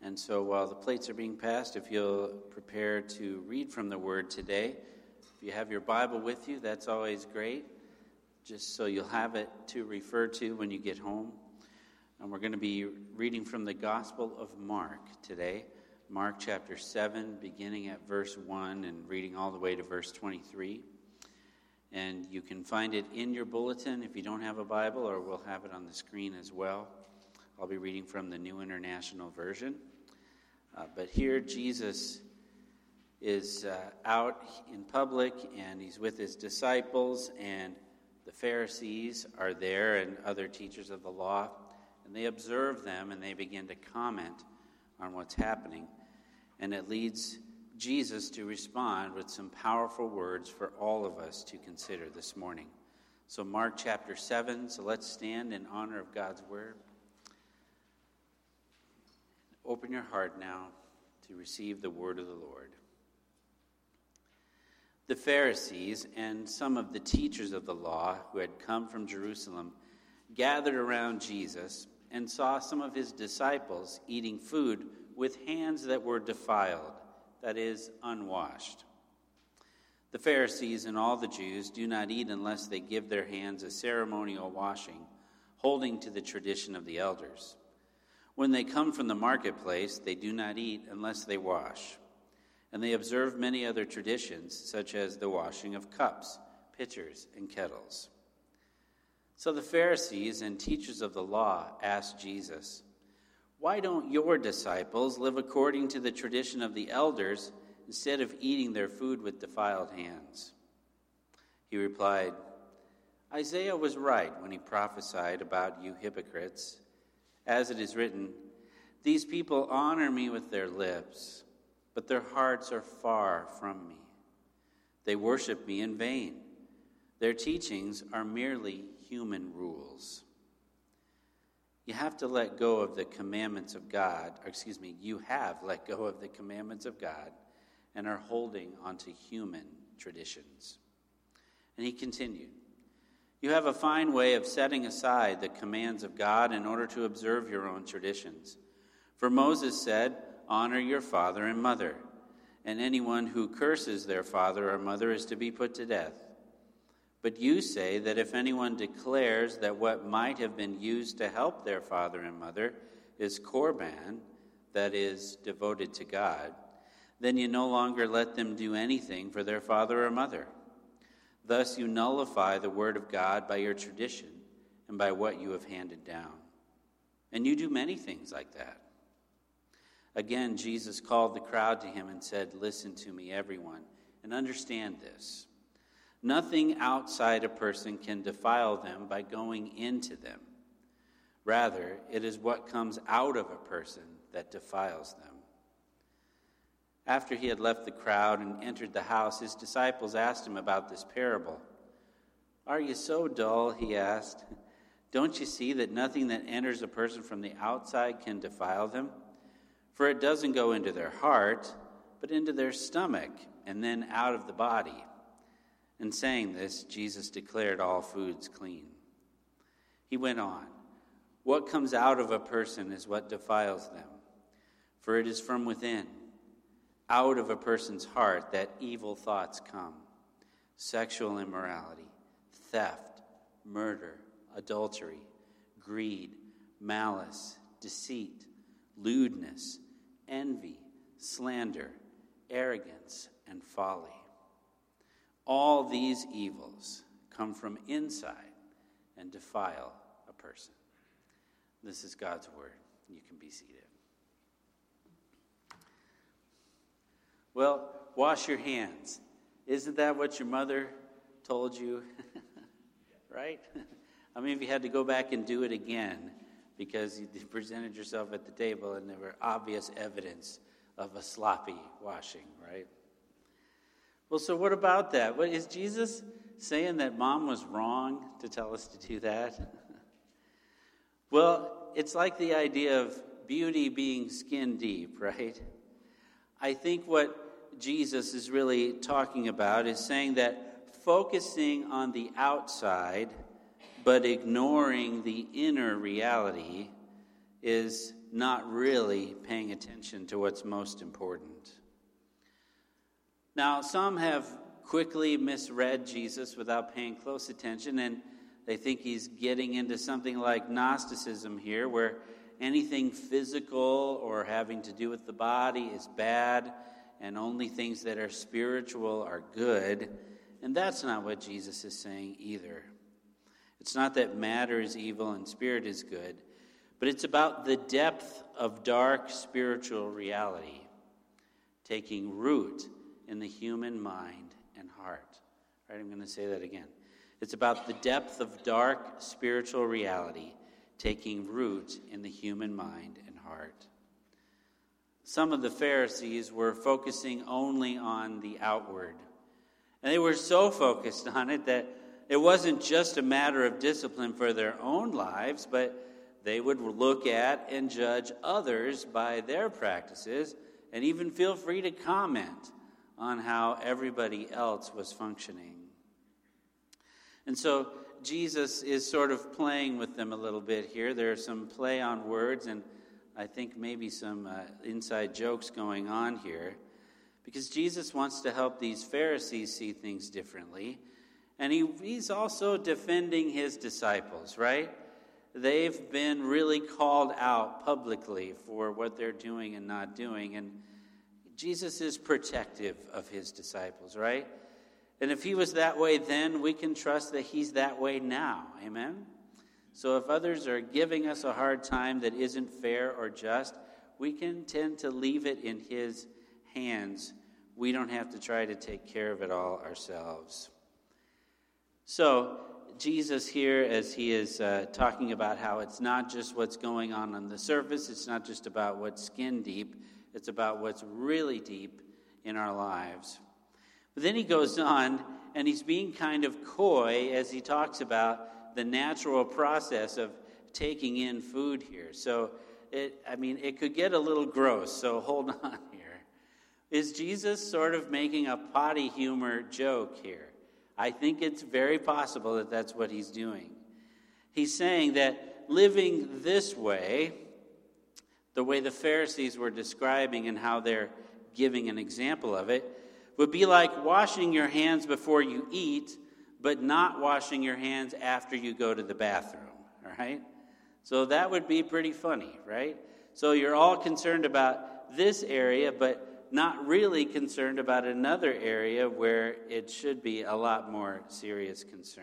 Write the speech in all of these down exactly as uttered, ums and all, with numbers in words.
And so while the plates are being passed, if you'll prepare to read from the Word today, if you have your Bible with you, that's always great, just so you'll have it to refer to when you get home. And we're going to be reading from the Gospel of Mark today, Mark chapter seven, beginning at verse one and reading all the way to verse twenty-three. And you can find it in your bulletin if you don't have a Bible, or we'll have it on the screen as well. I'll be reading from the New International Version. Uh, but here Jesus is uh, out in public, and he's with his disciples, and the Pharisees are there and other teachers of the law, and they observe them, and they begin to comment on what's happening. And it leads Jesus to respond with some powerful words for all of us to consider this morning. So Mark chapter seven, so let's stand in honor of God's word. Open your heart now to receive the word of the Lord. The Pharisees and some of the teachers of the law who had come from Jerusalem gathered around Jesus and saw some of his disciples eating food with hands that were defiled, that is, unwashed. The Pharisees and all the Jews do not eat unless they give their hands a ceremonial washing, holding to the tradition of the elders. When they come from the marketplace, they do not eat unless they wash. And they observe many other traditions, such as the washing of cups, pitchers, and kettles. So the Pharisees and teachers of the law asked Jesus, "Why don't your disciples live according to the tradition of the elders instead of eating their food with defiled hands?" He replied, "Isaiah was right when he prophesied about you hypocrites. As it is written, 'These people honor me with their lips, but their hearts are far from me. They worship me in vain. Their teachings are merely human rules.'" You have to let go of the commandments of God, or excuse me, you have let go of the commandments of God and are holding onto human traditions. And he continued, "You have a fine way of setting aside the commands of God in order to observe your own traditions. For Moses said, 'Honor your father and mother,' and anyone who curses their father or mother is to be put to death. But you say that if anyone declares that what might have been used to help their father and mother is korban, that is, devoted to God, then you no longer let them do anything for their father or mother. Thus you nullify the word of God by your tradition and by what you have handed down. And you do many things like that." Again, Jesus called the crowd to him and said, "Listen to me, everyone, and understand this. Nothing outside a person can defile them by going into them. Rather, it is what comes out of a person that defiles them." After he had left the crowd and entered the house, his disciples asked him about this parable. "Are you so dull?" he asked. "Don't you see that nothing that enters a person from the outside can defile them? For it doesn't go into their heart, but into their stomach, and then out of the body." In saying this, Jesus declared all foods clean. He went on, "What comes out of a person is what defiles them. For it is from within, out of a person's heart, that evil thoughts come: sexual immorality, theft, murder, adultery, greed, malice, deceit, lewdness, envy, slander, arrogance, and folly. All these evils come from inside and defile a person." This is God's word. You can be seated. Well, wash your hands. Isn't that what your mother told you? Right? I mean, if you had to go back and do it again because you presented yourself at the table and there were obvious evidence of a sloppy washing, right? Well, so what about that? What, is Jesus saying that mom was wrong to tell us to do that? Well, it's like the idea of beauty being skin deep, right? I think what Jesus is really talking about is saying that focusing on the outside but ignoring the inner reality is not really paying attention to what's most important. Now, some have quickly misread Jesus without paying close attention, and they think he's getting into something like Gnosticism here, where anything physical or having to do with the body is bad, and only things that are spiritual are good. And that's not what Jesus is saying either. It's not that matter is evil and spirit is good, but it's about the depth of dark spiritual reality taking root in the human mind and heart. All right, I'm going to say that again. It's about the depth of dark spiritual reality taking root in the human mind and heart. Some of the Pharisees were focusing only on the outward. And they were so focused on it that it wasn't just a matter of discipline for their own lives, but they would look at and judge others by their practices and even feel free to comment on how everybody else was functioning. And so Jesus is sort of playing with them a little bit here. There's some play on words, and I think maybe some uh, inside jokes going on here, because Jesus wants to help these Pharisees see things differently, and he, he's also defending his disciples, right? They've been really called out publicly for what they're doing and not doing, and Jesus is protective of his disciples, right? And if he was that way then, we can trust that he's that way now. Amen? So if others are giving us a hard time that isn't fair or just, we can tend to leave it in his hands. We don't have to try to take care of it all ourselves. So Jesus here, as he is uh, talking about how it's not just what's going on on the surface, it's not just about what's skin deep, it's about what's really deep in our lives. But then he goes on, and he's being kind of coy as he talks about the natural process of taking in food here. So, it, I mean, it could get a little gross, so hold on here. Is Jesus sort of making a potty humor joke here? I think it's very possible that that's what he's doing. He's saying that living this way, the way the Pharisees were describing and how they're giving an example of it, would be like washing your hands before you eat, but not washing your hands after you go to the bathroom, all right? So that would be pretty funny, right? So you're all concerned about this area, but not really concerned about another area where it should be a lot more serious concern.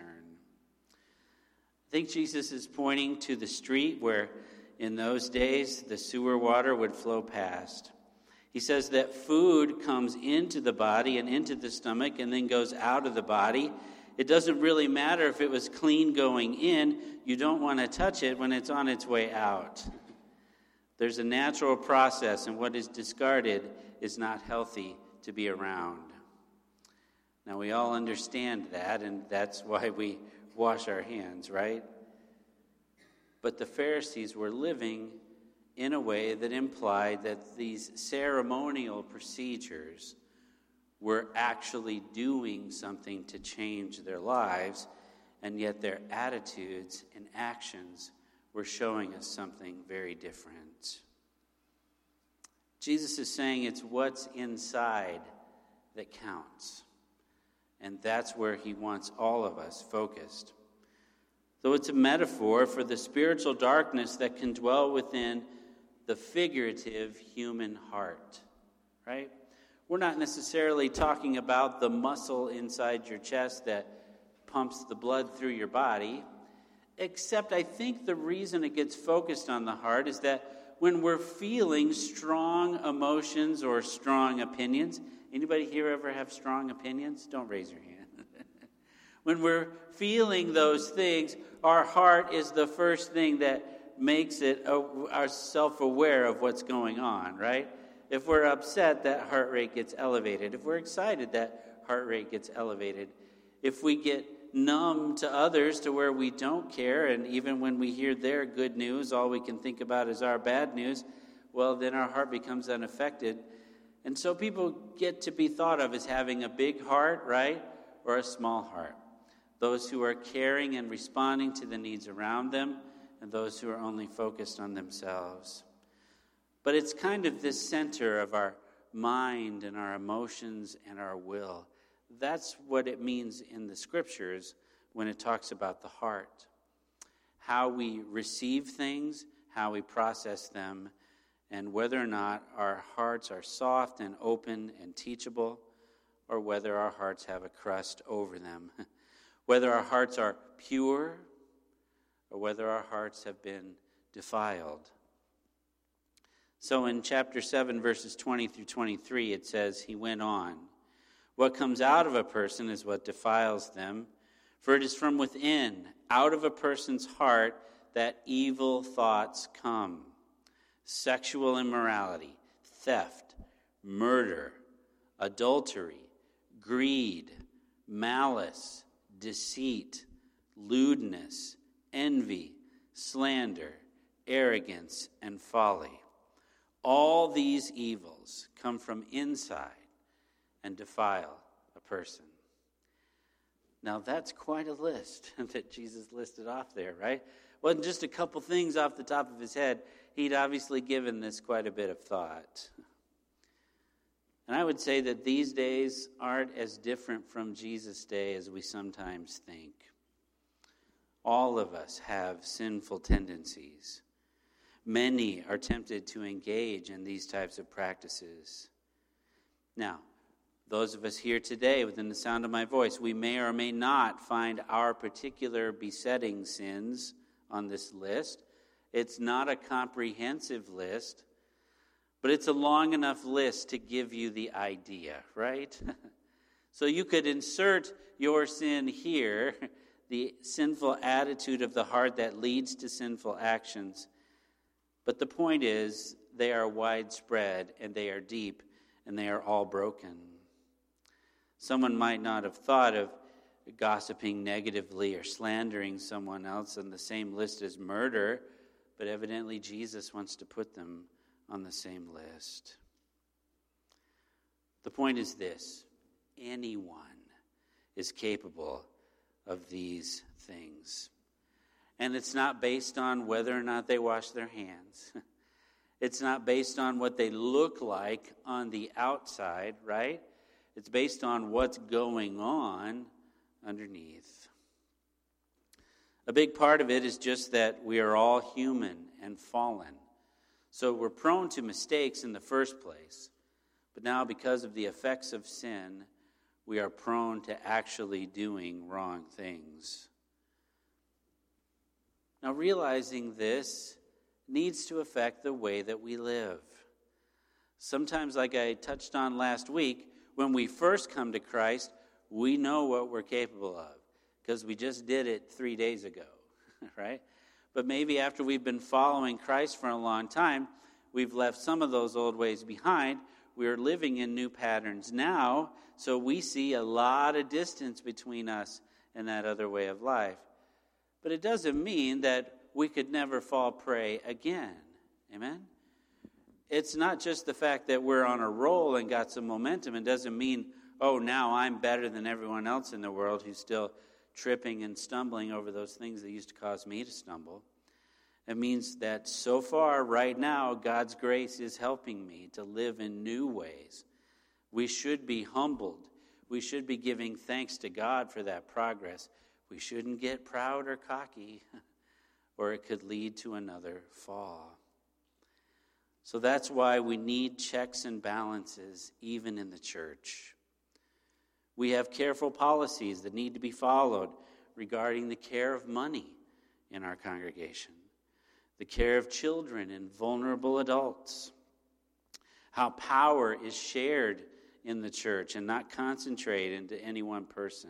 I think Jesus is pointing to the street where in those days the sewer water would flow past. He says that food comes into the body and into the stomach and then goes out of the body. It doesn't really matter if it was clean going in. You don't want to touch it when it's on its way out. There's a natural process, and what is discarded is not healthy to be around. Now, we all understand that, and that's why we wash our hands, right? But the Pharisees were living in a way that implied that these ceremonial procedures were actually doing something to change their lives, and yet their attitudes and actions were showing us something very different. Jesus is saying it's what's inside that counts, and that's where he wants all of us focused. Though it's a metaphor for the spiritual darkness that can dwell within the figurative human heart, right? We're not necessarily talking about the muscle inside your chest that pumps the blood through your body, except I think the reason it gets focused on the heart is that when we're feeling strong emotions or strong opinions, anybody here ever have strong opinions? Don't raise your hand. When we're feeling those things, our heart is the first thing that makes it uh, our self-aware of what's going on, right? If we're upset, that heart rate gets elevated. If we're excited, that heart rate gets elevated. If we get numb to others to where we don't care, and even when we hear their good news, all we can think about is our bad news, well, then our heart becomes unaffected. And so people get to be thought of as having a big heart, right, or a small heart. Those who are caring and responding to the needs around them, and those who are only focused on themselves. But it's kind of this center of our mind and our emotions and our will. That's what it means in the scriptures when it talks about the heart. How we receive things, how we process them, and whether or not our hearts are soft and open and teachable, or whether our hearts have a crust over them. Whether our hearts are pure, or whether our hearts have been defiled. So in chapter seven, verses twenty through twenty-three, it says, he went on, what comes out of a person is what defiles them, for it is from within, out of a person's heart, that evil thoughts come. Sexual immorality, theft, murder, adultery, greed, malice, deceit, lewdness, envy, slander, arrogance, and folly. All these evils come from inside and defile a person. Now that's quite a list that Jesus listed off there, right? Wasn't just a couple things off the top of his head. He'd obviously given this quite a bit of thought. And I would say that these days aren't as different from Jesus' day as we sometimes think. All of us have sinful tendencies. Many are tempted to engage in these types of practices. Now, those of us here today, within the sound of my voice, we may or may not find our particular besetting sins on this list. It's not a comprehensive list, but it's a long enough list to give you the idea, right? So you could insert your sin here, the sinful attitude of the heart that leads to sinful actions. But the point is, they are widespread, and they are deep, and they are all broken. Someone might not have thought of gossiping negatively or slandering someone else on the same list as murder, but evidently Jesus wants to put them on the same list. The point is this: anyone is capable of these things. And it's not based on whether or not they wash their hands. It's not based on what they look like on the outside, right? It's based on what's going on underneath. A big part of it is just that we are all human and fallen. So we're prone to mistakes in the first place. But now, because of the effects of sin, we are prone to actually doing wrong things. Now, realizing this needs to affect the way that we live. Sometimes, like I touched on last week, when we first come to Christ, we know what we're capable of because we just did it three days ago, right? But maybe after we've been following Christ for a long time, we've left some of those old ways behind. We're living in new patterns now, so we see a lot of distance between us and that other way of life. But it doesn't mean that we could never fall prey again. Amen? It's not just the fact that we're on a roll and got some momentum. It doesn't mean, oh, now I'm better than everyone else in the world who's still tripping and stumbling over those things that used to cause me to stumble. It means that so far, right now, God's grace is helping me to live in new ways. We should be humbled. We should be giving thanks to God for that progress. We shouldn't get proud or cocky, or it could lead to another fall. So that's why we need checks and balances, even in the church. We have careful policies that need to be followed regarding the care of money in our congregation, the care of children and vulnerable adults, how power is shared in the church and not concentrated into any one person.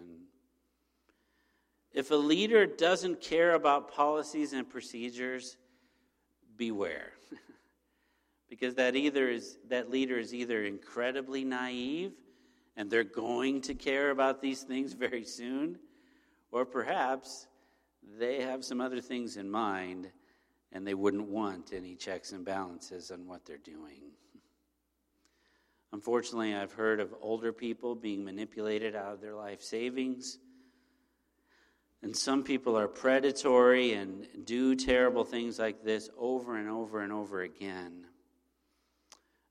If a leader doesn't care about policies and procedures, beware. Because that either is that leader is either incredibly naive and they're going to care about these things very soon, or perhaps they have some other things in mind and they wouldn't want any checks and balances on what they're doing. Unfortunately, I've heard of older people being manipulated out of their life savings. And some people are predatory and do terrible things like this over and over and over again.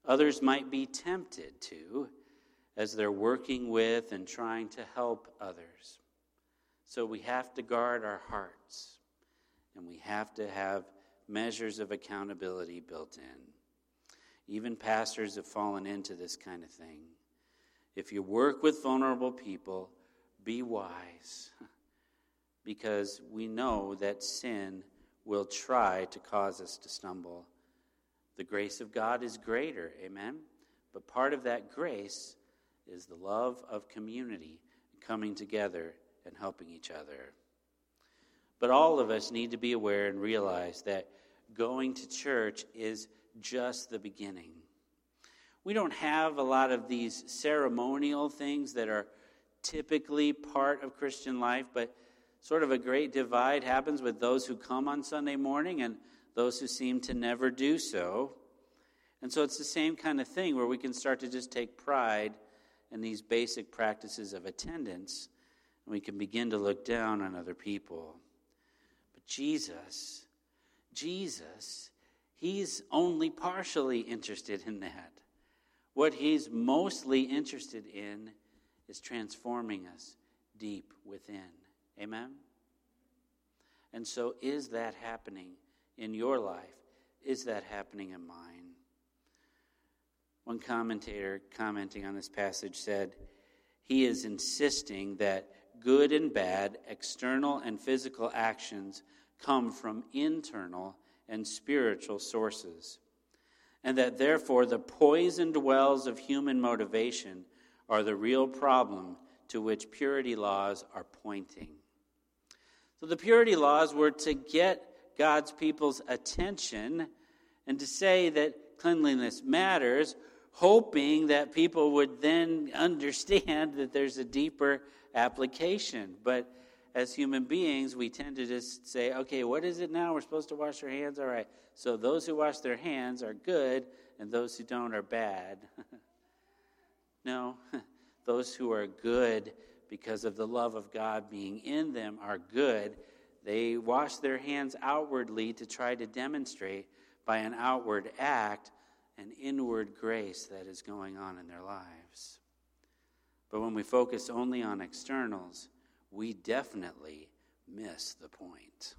Others might be tempted to, as they're working with and trying to help others. So we have to guard our hearts, and we have to have measures of accountability built in. Even pastors have fallen into this kind of thing. If you work with vulnerable people, be wise, because we know that sin will try to cause us to stumble. The grace of God is greater, amen? But part of that grace is the love of community, coming together and helping each other. But all of us need to be aware and realize that going to church is just the beginning. We don't have a lot of these ceremonial things that are typically part of Christian life, but sort of a great divide happens with those who come on Sunday morning and those who seem to never do so. And so it's the same kind of thing where we can start to just take pride in these basic practices of attendance, and we can begin to look down on other people. But Jesus, Jesus, he's only partially interested in that. What he's mostly interested in is transforming us deep within. Amen? And so is that happening in your life? Is that happening in mine? One commentator commenting on this passage said, he is insisting that good and bad, external and physical actions come from internal and spiritual sources, and that therefore the poisoned wells of human motivation are the real problem to which purity laws are pointing. So the purity laws were to get God's people's attention and to say that cleanliness matters, hoping that people would then understand that there's a deeper application. But as human beings, we tend to just say, okay, what is it now? We're supposed to wash our hands? All right. So those who wash their hands are good, and those who don't are bad. No, those who are good because of the love of God being in them are good. They wash their hands outwardly to try to demonstrate by an outward act an inward grace that is going on in their lives. But when we focus only on externals, we definitely miss the point.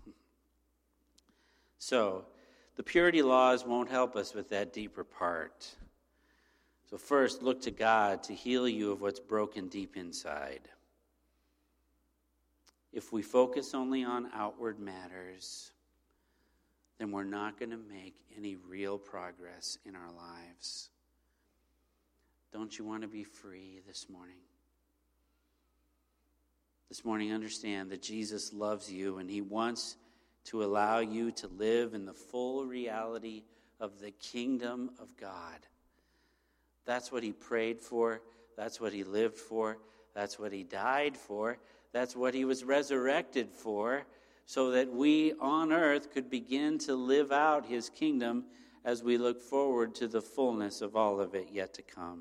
So, the purity laws won't help us with that deeper part. So first, look to God to heal you of what's broken deep inside. If we focus only on outward matters, then we're not going to make any real progress in our lives. Don't you want to be free this morning? This morning, understand that Jesus loves you and he wants to allow you to live in the full reality of the kingdom of God. That's what he prayed for. That's what he lived for. That's what he died for. That's what he was resurrected for, so that we on earth could begin to live out his kingdom as we look forward to the fullness of all of it yet to come.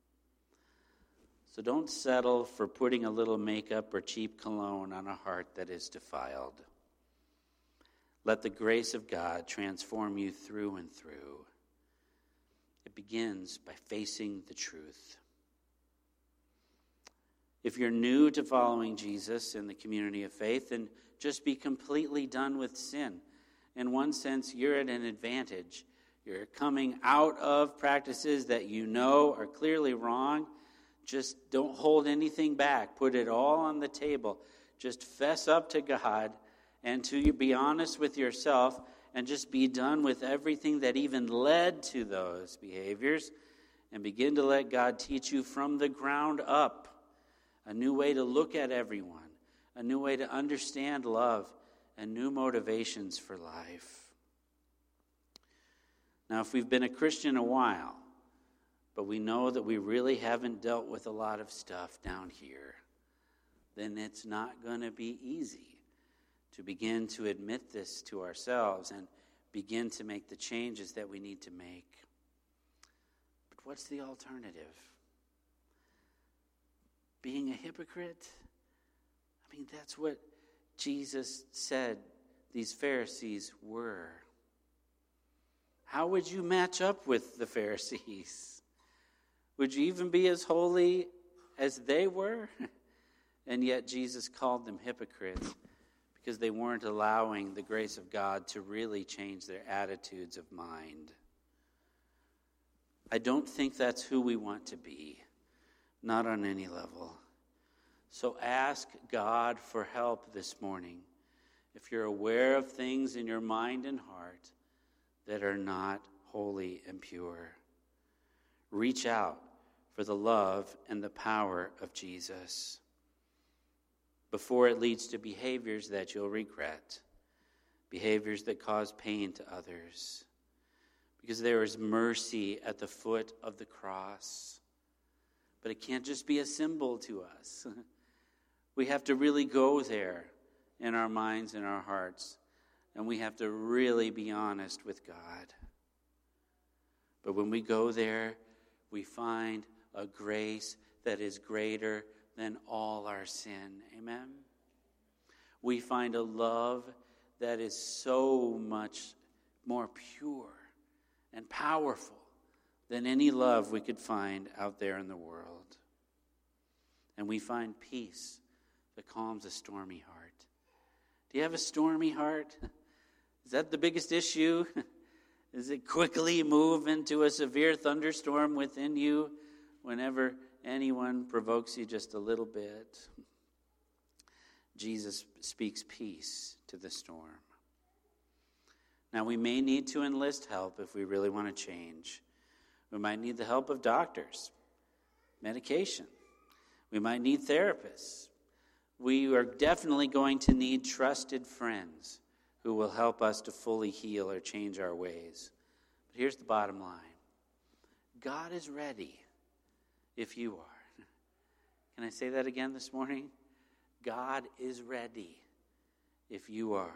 So don't settle for putting a little makeup or cheap cologne on a heart that is defiled. Let the grace of God transform you through and through. It begins by facing the truth. If you're new to following Jesus in the community of faith, then just be completely done with sin. In one sense, you're at an advantage. You're coming out of practices that you know are clearly wrong. Just don't hold anything back. Put it all on the table. Just fess up to God and to be honest with yourself, and just be done with everything that even led to those behaviors, and begin to let God teach you from the ground up a new way to look at everyone, a new way to understand love, and new motivations for life. Now, if we've been a Christian a while, but we know that we really haven't dealt with a lot of stuff down here, then it's not going to be easy to begin to admit this to ourselves and begin to make the changes that we need to make. But what's the alternative? Being a hypocrite? I mean, that's what Jesus said these Pharisees were. How would you match up with the Pharisees? Would you even be as holy as they were? And yet Jesus called them hypocrites because they weren't allowing the grace of God to really change their attitudes of mind. I don't think that's who we want to be, not on any level. So ask God for help this morning if you're aware of things in your mind and heart that are not holy and pure. Reach out for the love and the power of Jesus before it leads to behaviors that you'll regret, behaviors that cause pain to others. Because there is mercy at the foot of the cross. But it can't just be a symbol to us. We have to really go there in our minds and our hearts. And we have to really be honest with God. But when we go there, we find a grace that is greater than all our sin. Amen? We find a love that is so much more pure and powerful than any love we could find out there in the world. And we find peace that calms a stormy heart. Do you have a stormy heart? Is that the biggest issue? Does it quickly move into a severe thunderstorm within you whenever anyone provokes you just a little bit? Jesus speaks peace to the storm. Now, we may need to enlist help if we really want to change. We might need the help of doctors, medication. We might need therapists. We are definitely going to need trusted friends who will help us to fully heal or change our ways. But here's the bottom line. God is ready if you are. Can I say that again this morning? God is ready if you are.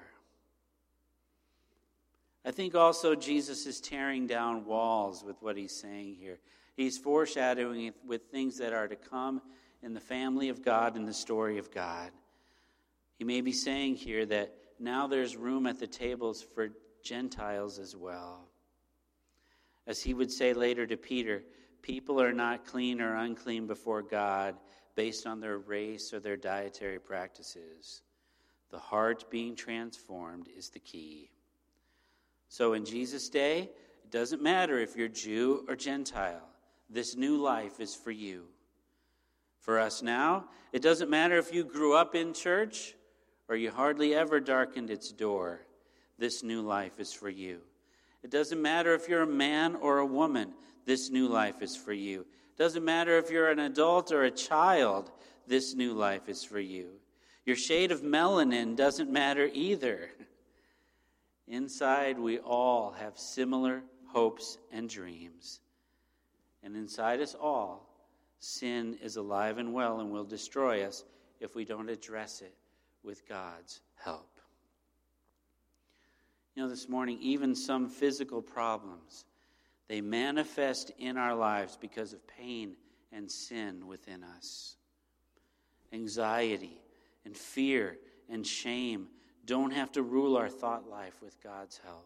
I think also Jesus is tearing down walls with what he's saying here. He's foreshadowing it with things that are to come in the family of God and the story of God. He may be saying here that now there's room at the tables for Gentiles as well. As he would say later to Peter, people are not clean or unclean before God based on their race or their dietary practices. The heart being transformed is the key. So in Jesus' day, it doesn't matter if you're Jew or Gentile. This new life is for you. For us now, it doesn't matter if you grew up in church or you hardly ever darkened its door. This new life is for you. It doesn't matter if you're a man or a woman. This new life is for you. It doesn't matter if you're an adult or a child. This new life is for you. Your shade of melanin doesn't matter either. Inside, we all have similar hopes and dreams. And inside us all, sin is alive and well and will destroy us if we don't address it with God's help. You know, this morning, even some physical problems, they manifest in our lives because of pain and sin within us. Anxiety and fear and shame don't have to rule our thought life with God's help.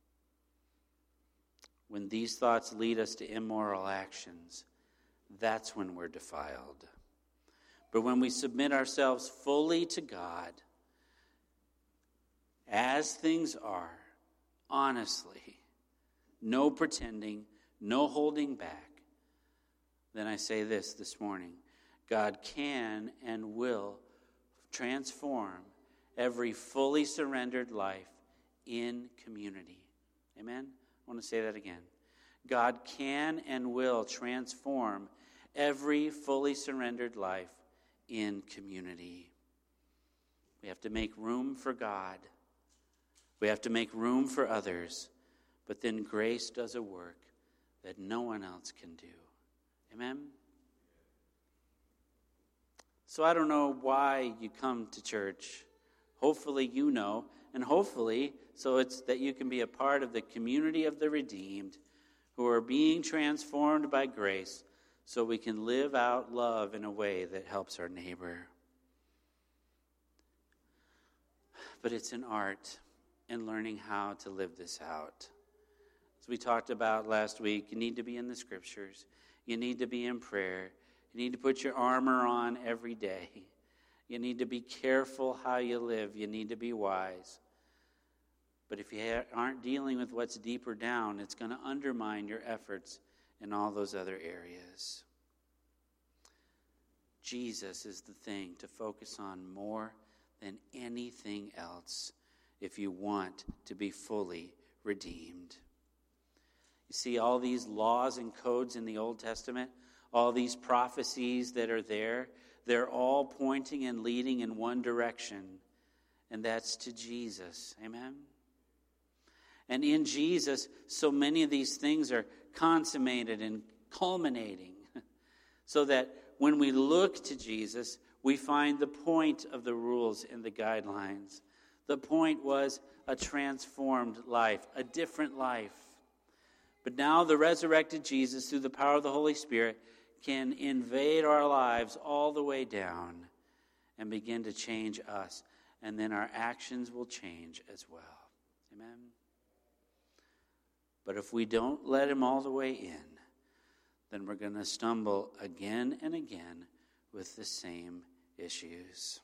When these thoughts lead us to immoral actions, that's when we're defiled. But when we submit ourselves fully to God, as things are, honestly, no pretending, no holding back, then I say this this morning: God can and will transform every fully surrendered life in community. Amen? I want to say that again. God can and will transform every fully surrendered life in community. We have to make room for God. We have to make room for others. But then grace does a work that no one else can do. Amen? So I don't know why you come to church. Hopefully you know, and hopefully so it's that you can be a part of the community of the redeemed who are being transformed by grace so we can live out love in a way that helps our neighbor. But it's an art in learning how to live this out. As we talked about last week, you need to be in the scriptures. You need to be in prayer. You need to put your armor on every day. You need to be careful how you live. You need to be wise. But if you aren't dealing with what's deeper down, it's going to undermine your efforts in all those other areas. Jesus is the thing to focus on more than anything else if you want to be fully redeemed. You see all these laws and codes in the Old Testament, all these prophecies that are there, they're all pointing and leading in one direction, and that's to Jesus. Amen? And in Jesus, so many of these things are consummated and culminating, so that when we look to Jesus, we find the point of the rules and the guidelines. The point was a transformed life, a different life. But now the resurrected Jesus, through the power of the Holy Spirit, can invade our lives all the way down and begin to change us. And then our actions will change as well. Amen? But if we don't let him all the way in, then we're going to stumble again and again with the same issues.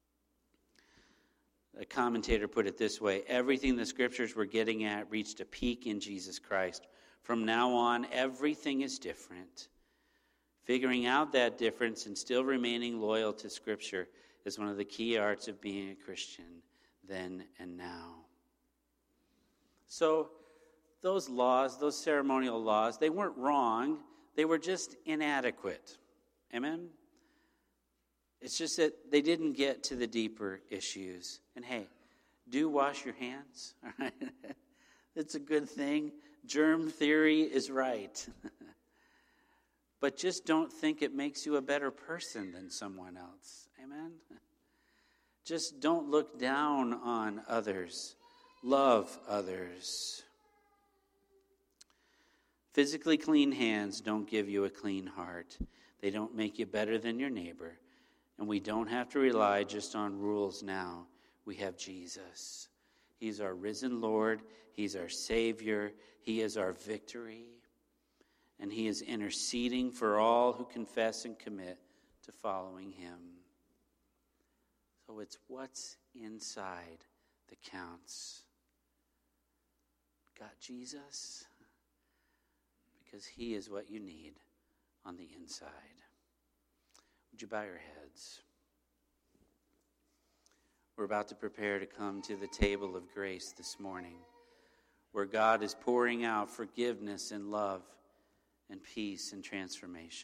A commentator put it this way: everything the scriptures were getting at reached a peak in Jesus Christ. From now on, everything is different. Figuring out that difference and still remaining loyal to Scripture is one of the key arts of being a Christian then and now. So those laws, those ceremonial laws, they weren't wrong. They were just inadequate. Amen? It's just that they didn't get to the deeper issues. And hey, do wash your hands. All right? It's a good thing. Germ theory is right. But just don't think it makes you a better person than someone else. Amen? Just don't look down on others. Love others. Physically clean hands don't give you a clean heart. They don't make you better than your neighbor. And we don't have to rely just on rules now. We have Jesus. He's our risen Lord. He's our Savior. He is our victory. And he is interceding for all who confess and commit to following him. So it's what's inside that counts. Got Jesus? Because he is what you need on the inside. Would you bow your heads? We're about to prepare to come to the table of grace this morning, where God is pouring out forgiveness and love and peace and transformation.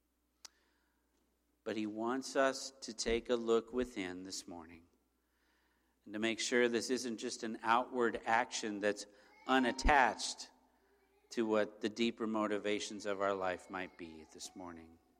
But he wants us to take a look within this morning and to make sure this isn't just an outward action that's unattached to what the deeper motivations of our life might be this morning.